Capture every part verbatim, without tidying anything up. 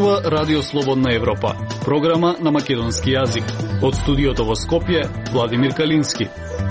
зборува Радио Слободна Европа, програма на македонски јазик. Од студиото во Скопје, Владимир Калински.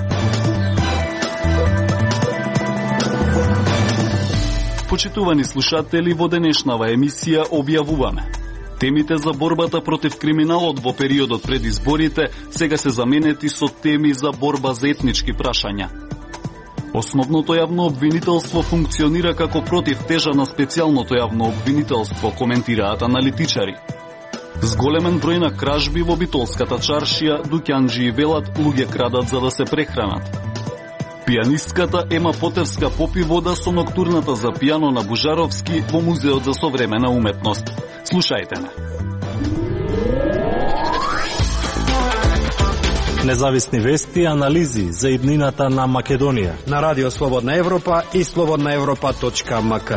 Почитувани слушатели, во денешнава емисија објавуваме: темите за борбата против криминалот во периодот пред изборите сега се заменети со теми за борба за етнички прашања. Основното јавно обвинителство функционира како противтежа на специјалното јавно обвинителство, коментираат аналитичари. Зголемен број на кражби во Битолската чаршија, дуќанџии велат луѓе крадат за да се прехранат. Пијанистката Ема Потевска попи вода со ноктурната за пијано на Бужаровски во Музеот за современа уметност. Слушајте ме. Независни вести и анализи за иднината на Македонија на Радио Слободна Европа и слободна европа точка ем ка.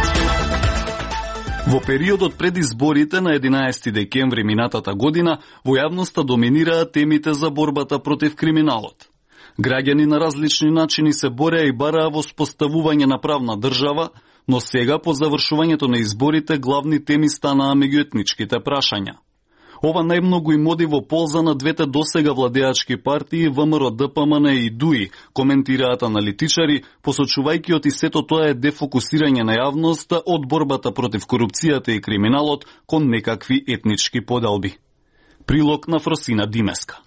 Во периодот пред изборите на единаесети декември минатата година во јавноста доминираа темите за борбата против криминалот. Граѓани на различни начини се бореа и бараа воспоставување на правна држава, но сега по завршувањето на изборите главни теми станаа меѓуетничките прашања. Ова најмногу им оди во полза на двете досега владеачки партии ВМРО Д П М Н и Д У И, коментираат аналитичари, посочувајќи оти сето тоа е дефокусирање на јавноста од борбата против корупцијата и криминалот кон некакви етнички поделби. Прилог на Фросина Димеска.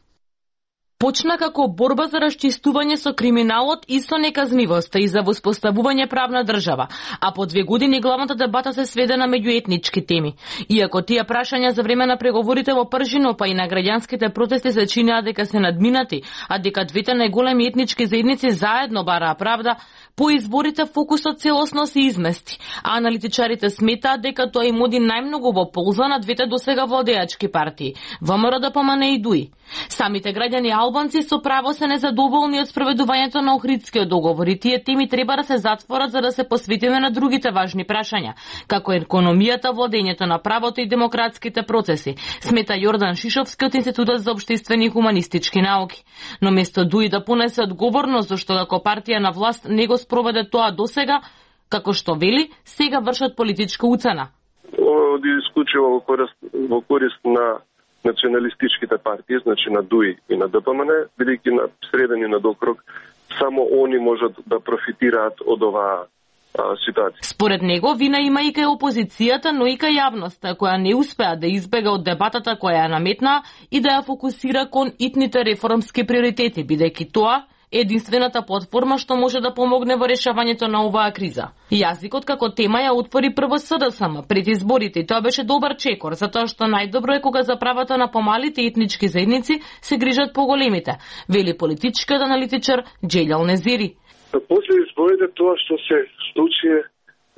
Почна како борба за расчистување со криминалот и со неказнивоста и за воспоставување правна држава, а по две години главната дебата се сведе на меѓуетнички теми. Иако тие прашања за време на преговорите во Пржино па и на граѓанските протести се чинеа дека се надминати, а дека двете најголеми етнички заедници заедно бараа правда, по изборите фокусот целосно се измести, а аналитичарите сметаат дека тоа им оди најмногу во полза на двете досега владеачки партии, ВМРО Д П М Н и Д У И. Самите граѓани албанци со право се незадоволни од спроведувањето на Охридскиот договор и тие теми треба да се затворат за да се посветиме на другите важни прашања, како економијата, владењето на правото и демократските процеси, смета Јордан Шишовски од Институтот за општествени и хуманистички науки. Но место Д У И да понесе одговорност зашто како партија на власт не го спроведе тоа досега, како што вели, сега вршат политичка уцена. Оди исклучиво во корист, во корист на националистичките партии, значи на Д У И и на Д П М Н, бидејќи на среден и на докрок, само они можат да профитираат од оваа ситуација. Според него, вина има и кај опозицијата, но и кај јавноста, која не успеа да избега од дебатата која ја наметна и да ја фокусира кон итните реформски приоритети, бидејќи тоа единствената платформа што може да помогне во решавањето на оваа криза. Јазикот како тема ја отвори прво С Д С М пред изборите и тоа беше добар чекор, затоа што најдобро е кога за правата на помалите етнички заедници се грижат по големите, вели политичкиот аналитичар Джелјал Незири. После изборите тоа што се случи е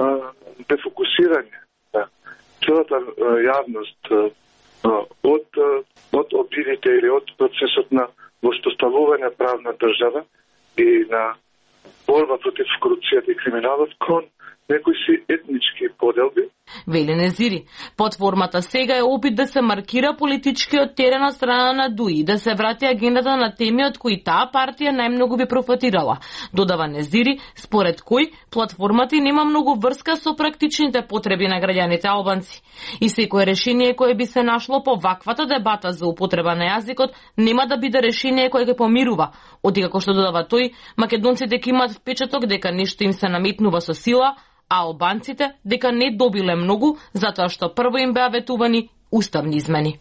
дефокусирање на целата јавност од од обидите или од процесот на воспоставување правна држава и на борба против корупцијата и криминалот кон некои си етнички поделби. Вели Незири, под формата сега е опит да се маркира политичкиот терен од страна на Д У И, да се врати агендата на теми од кои таа партија најмногу би профитирала. Додава Незири, според кој платформата нема многу врска со практичните потреби на граѓаните албанци. И секое решение кое би се нашло по ваквата дебата за употреба на јазикот нема да биде решение кое ќе помирува. Оти како што додава тој, македонците ќе имаат впечаток дека нешто им се наметнува со сила, а албанците дека не добиле многу, затоа што прво им беа ветувани уставни измени.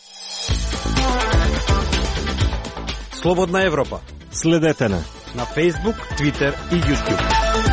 Слободна Европа. Следете на на Facebook, Twitter и YouTube.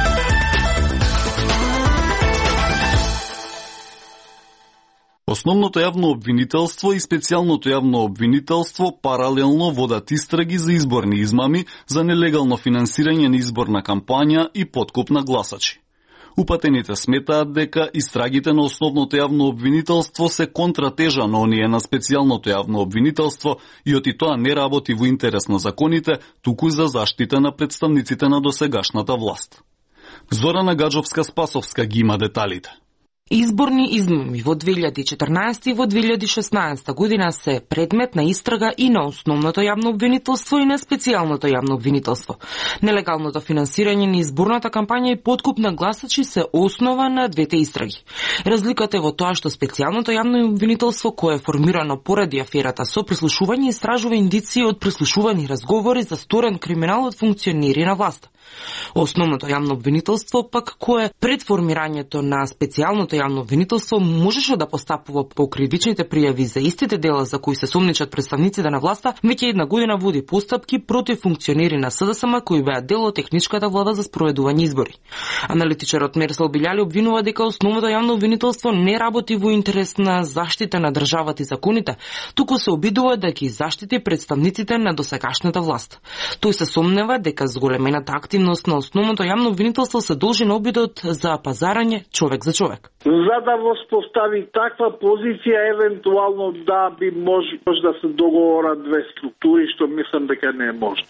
Основното јавно обвинителство и специјалното јавно обвинителство паралелно водат истраги за изборни измами, за нелегално финансирање на изборна кампања и подкуп на гласачи. Упатените сметаат дека истрагите на основното јавно обвинителство се контратежа на оние на специјалното јавно обвинителство и оти тоа не работи во интерес на законите, туку за заштита на представниците на досегашната власт. Зорана Гаджовска-Спасовска ги има деталите. Изборни измами во две илјади и четрнаесета и во две илјади и шеснаесета година се предмет на истрага и на основното јавно обвинителство и на специјалното јавно обвинителство. Нелегалното финансирање на изборната кампања и подкуп на гласачи се основа на двете истраги. Разликата е во тоа што специјалното јавно обвинителство, кое е формирано поради аферата со прислушување, истражува индиции од прислушувани разговори за сторен криминал од функционери на власта. Основното јавно обвинителство пак, кое пред формирањето на специјалното јавно обвинителство можеше да постапува по кривичните пријави за истите дела за кои се сомничат представниците на власта, веќе една година води постапки против функционери на СДСМ кои беа дел од техничката влада за спроведување избори. Аналитичарот Мерсел Билјали обвинува дека основното јавно обвинителство не работи во интерес на заштита на државата и законите, туку се обидува да ги заштити представниците на досегашната власт. Тој се сомнева дека зголемената активност на основното јавно обвинителство се должи на обидот за пазарање човек за човек. За да воспостави таква позиција, евентуално да би може, може да се договорат две структури, што мислам дека не е можно.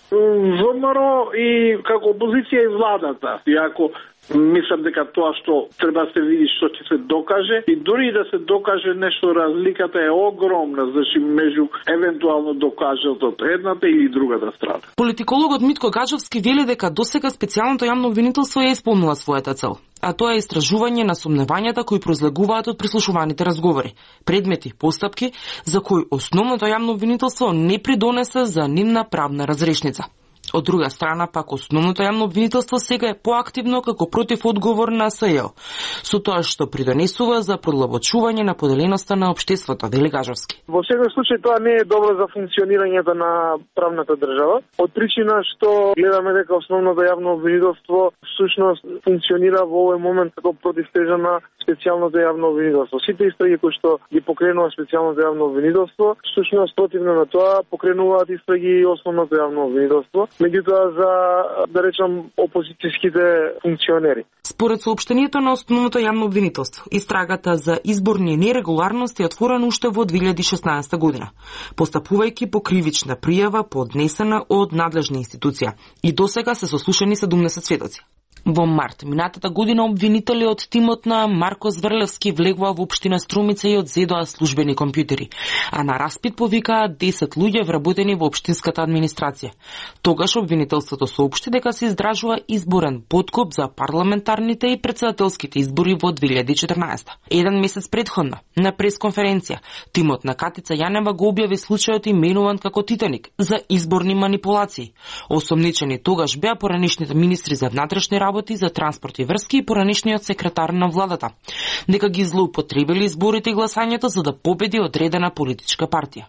ВМРО и како опозиција и владата, и ако мислам дека тоа што треба да се види што ќе се докаже и дури да се докаже нешто, разликата е огромна, значи меѓу евентуално докажат од едната или другата страна. Политикологот Митко Гаджовски вели дека досега специјалното јавно обвинителство е исполнила својата цел, а тоа е истражување на сомневањата кои произлегуваат од прислушуваните разговори, предмети, постапки за кои основното јавно обвинителство не придонесе за нивна правна разрешница. Од друга страна, пак основното јавно обвинителство сега е поактивно како против одговор на СЈО, со тоа што придонесува за продлабочување на поделеноста на општеството, вели Гаджовски. Во секој случај тоа не е добро за функционирањето на правната држава, од причина што гледаме дека основното јавно обвинителство всушност функционира во овој момент како противтежа на специјалното јавно обвинителство. Сите истраги кои што ги покренува специјалното јавно обвинителство, всушност противно на тоа покренуваат истраги и основното јавно обвинителство. Меѓутоа за, да речам, опозицијските функционери. Според соопштението на основното јавно обвинителство, истрагата за изборни нерегуларности е отворена уште во две илјади и шеснаесета година, постапувајќи по кривична пријава поднесена од надлежна институција и досега се сослушани седумдесет сведоци. Во март минатата година обвинители од тимот на Марко Зврлевски влегува во општина Струмица и одзедоа службени компјутери, а на распит повикаа десет луѓе вработени во општинската администрација. Тогаш обвинителството соопшти дека се издржува изборен подкуп за парламентарните и претседателските избори во две илјади и четрнаесета. Еден месец предходно, на пресконференција, тимот на Катица Јанева го објави случајот именуван како Титаник за изборни манипулации. Осомничени тогаш беа поранешните министри за внатрешни работи, за транспорт и врски и поранешниот секретар на владата, дека ги злоупотребили изборите и гласањето за да победи одредена политичка партија.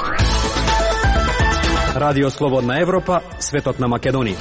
Радио Слободна Европа, светот на Македонија.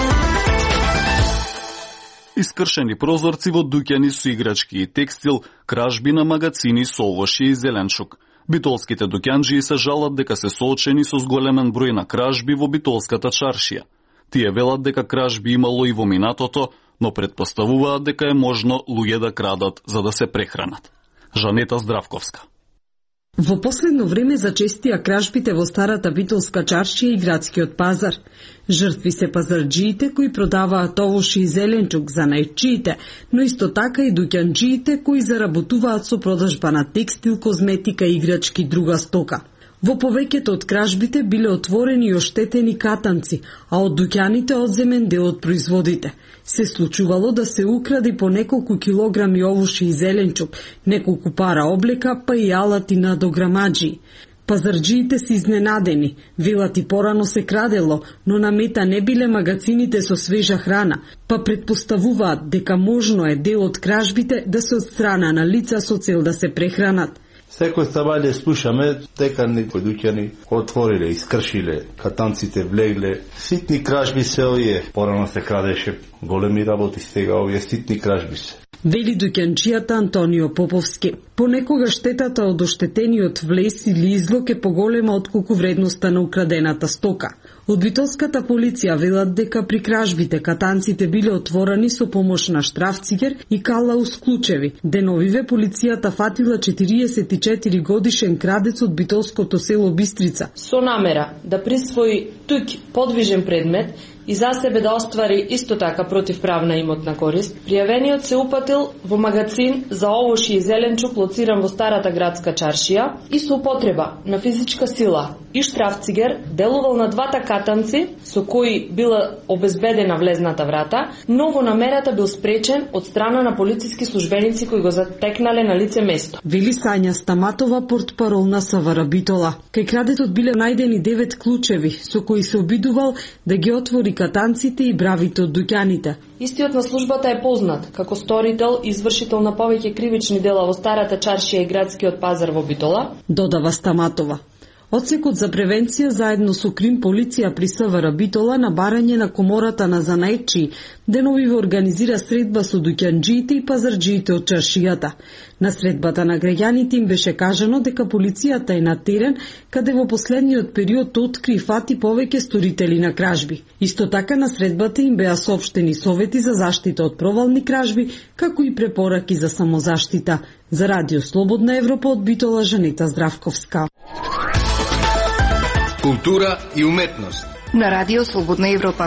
Искршени прозорци во дуќани со играчки и текстил, кражби на магацини со овошје и зеленчук. Битолските дуќанџии се жалат дека се соочени со зголемен број на кражби во битолската чаршија. Тие велат дека кражби имало и во минатото, но предпоставуваат дека е можно луѓе да крадат за да се прехранат. Жанета Здравковска. Во последно време зачестија кражбите во старата битолска чаршија и градскиот пазар. Жртви се пазарџиите кои продаваат овошје и зеленчук за најчиите, но исто така и дуќанџиите кои заработуваат со продажба на текстил, козметика, играчки и друга стока. Во повеќето од кражбите биле отворени и оштетени катанци, а од дуќаните одземен дел од производите. Се случувало да се укради по неколку килограми овошје и зеленчук, неколку пара облека, па и алати на дограмаџи. Пазарџиите се изненадени, велат и порано се крадело, но на мета не биле магацините со свежа храна, па предпоставуваат дека можно е дел од кражбите да се од страна на лица со цел да се прехранат. Секој стабајле слушаме дека некои дуќани отвориле, искршиле, катанците влегле, ситни кражби се овие, порано се крадеше, големи работи сега овие ситни кражби се. Вели дуќанчијата Антонио Поповски. Понекога штетата од оштетениот влез или излог е поголема отколку вредноста на украдената стока. Од битолската полиција велат дека при кражбите катанците биле отворени со помош на штрафцигер и калаус клучеви. Деновиве полицијата фатила четириесет и четири годишен крадец од битолското село Бистрица. Со намера да присвои туѓ подвижен предмет и за себе да оствари исто така противправна имотна корист, пријавениот се упатил во магацин за овошје и зеленчук лоциран во старата градска чаршија и со употреба на физичка сила и штрафцигер делувал на двата катанци со кои била обезбедена влезната врата, но во намерата бил спречен од страна на полициски службеници кои го затекнале на лице место. Вели Сања Стаматова, портпарол на СВР Битола. Кај крадетот биле најдени девет клучеви со кои се обидувал да ги отвори катанците и бравите од дуќаните. Истиот на службата е познат како сторител и извршител на повеќе кривични дела во старата чаршија и градскиот пазар во Битола, додава Стаматова. Одсекот за превенција заедно со Крим полиција при СВР Битола на барање на комората на занаетчии деновиве организира средба со дуќанџиите и пазарџиите од чаршијата. На средбата на граѓаните им беше кажано дека полицијата е на терен, каде во последниот период откри и фати повеќе сторители на кражби. Исто така на средбата им беа соопштени совети за заштита од провални кражби, како и препораки за самозаштита. За Радио Слободна Европа од Битола, Жанета Здравковска. Култура и уметност на Радио Слободна Европа.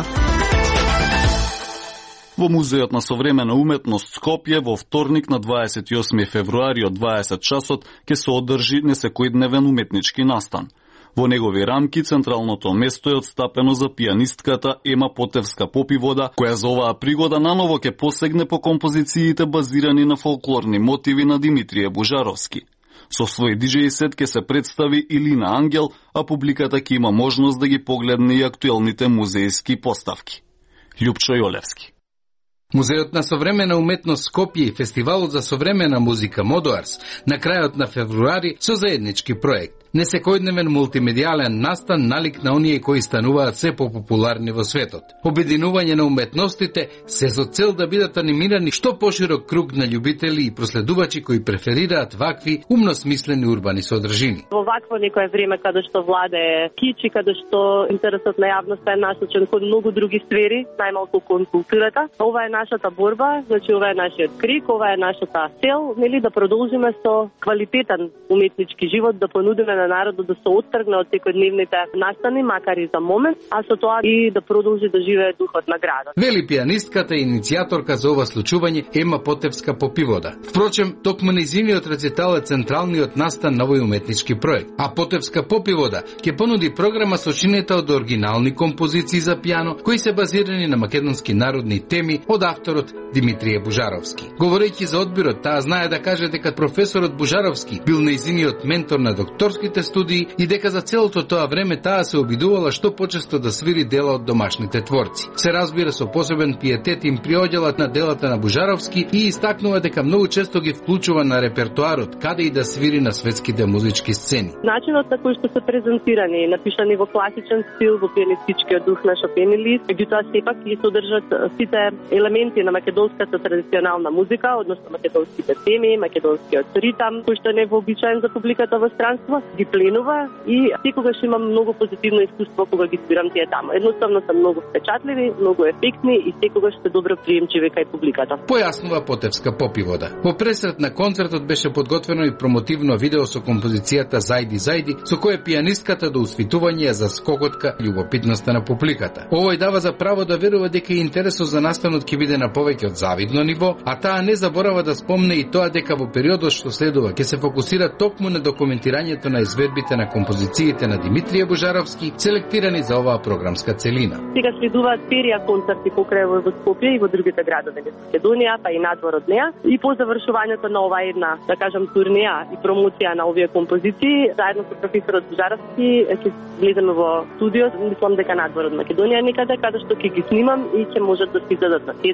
Во Музеот на современа уметност Скопје во вторник на дваесет и осми февруари од дваесет часот ќе се одржи несекојдневен уметнички настан. Во негови рамки централното место е отстапено за пијанистката Ема Потевска-Попивода, која за оваа пригода наново ќе посегне по композициите базирани на фолклорни мотиви на Димитрije Бужаровски. Со свој диџеј сет ќе се представи и Лина Ангел, а публиката ќе има можност да ги погледне и актуелните музејски поставки. Љупчо Јолевски. Музеот на современа уметност Скопје и фестивалот за современа музика Модоарс на крајот на февруари со заеднички проект. Несекојдневен мултимедијален настан налик на оние кои стануваат се попопуларни во светот. Обединување на уметностите се со цел да бидат анимирани што поширок круг на љубители и проследувачи кои преферираат вакви умно смислени урбани содржини. Во вакво некое време каде што владее кич и каде што интересот на јавноста е насочен кон многу други сфери, најмалку кон културата, ова е нашата борба, значи ова е нашиот крик, ова е нашата цел, нели да продолжиме со квалитетен уметнички живот, да понудиме на народот да се оттргне од секојдневните настани, макар и за момент, а со тоа и да продолжи да живее духот на градот. Вели пијанистката и иницијаторка за ова случување Ема Потевска-Попивода. Впрочем, токму нејзиниот рецитал е централниот настан на овој уметнички проект, а Потевска-Попивода ќе понуди програма сочинета од оригинални композиции за пијано, кои се базирани на македонски народни теми од авторот Димитрije Бужаровски. Говорејќи за одбирот, таа знае да каже дека професорот Бужаровски бил нејзиниот ментор на докторските студии и дека за целото тоа време таа се обидувала што почесто да свири дела од домашните творци. Се разбира со посебен пиетет им приоѓалат на делата на Бужаровски и истакнува дека многу често ги вклучува на репертоарот, каде и да свири на светските музички сцени. Начинот на кој што се презентирани, напишани во класичен стил, во пианистичкиот дух на Шопен и Лист, меѓутоа сепак ги содржат сите елементи на македонската традиционална музика, односно македонските теми, македонскиот ритам, кој што не е вообичаен за публиката во странство, ги пленува и секогаш имам многу позитивно искуство кога ги збирам тие таму. Едноставно се многу впечатливи, многу ефектни и секогаш се добро приемчиви кај публиката. Појаснува Потевска-Попивода. Во пресрет на концертот беше подготвено и промотивно видео со композицијата Зајди Зајди, со која пијанистката до усвитување за скокотка љубопитноста на публиката. Овој дава за право да верува дека и интересот за настанот ќе биде на повеќе од завидно ниво, а таа не заборава да спомне и тоа дека во периодот што следува ќе се фокусира токму на документирањето на изведбите на композициите на Димитрije Бужаровски, селектирани за оваа програмска целина. Сега следуваат серија концерти покрај во Скопје и во другите градови на Македонија, па и надвор од неа. И по завршувањето на оваа една, да кажам, турнеја и промоција на овие композиции, заедно со професорот Бужаровски ќе влеземе во студио, мислам дека надвор од Македонија некаде, каде што ќе ги снимам и ќе можат да се изедат на си ди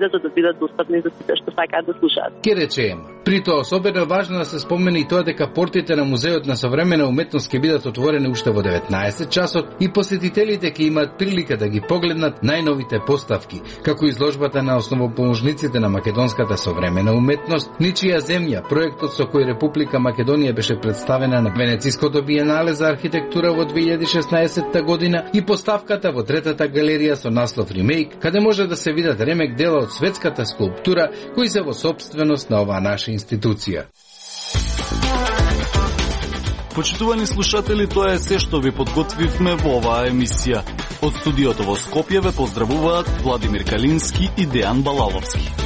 за да бидат достапни за сите што сакаат да слушаат. Ке речеме, при тоа особено важно да се спомне и тоа дека портите на Музеот на современа уметност ќе бидат отворени уште во деветнаесет часот и посетителите ќе имаат прилика да ги погледнат најновите поставки, како изложбата на основоположниците на македонската современа уметност, Ничија земја, проектот со кој Република Македонија беше представена на Венециското биенале за архитектура во две илјади и шеснаесетта година и поставката во третата галерија со наслов Ремейк, каде може да се видат ремек дела од светската скулптура кои се во собственост на оваа наша институција. Почитувани слушатели, тоа е се што ви подготвивме во оваа емисија. Од студиото во Скопје ве поздравуваат Владимир Калински и Дејан Балаловски.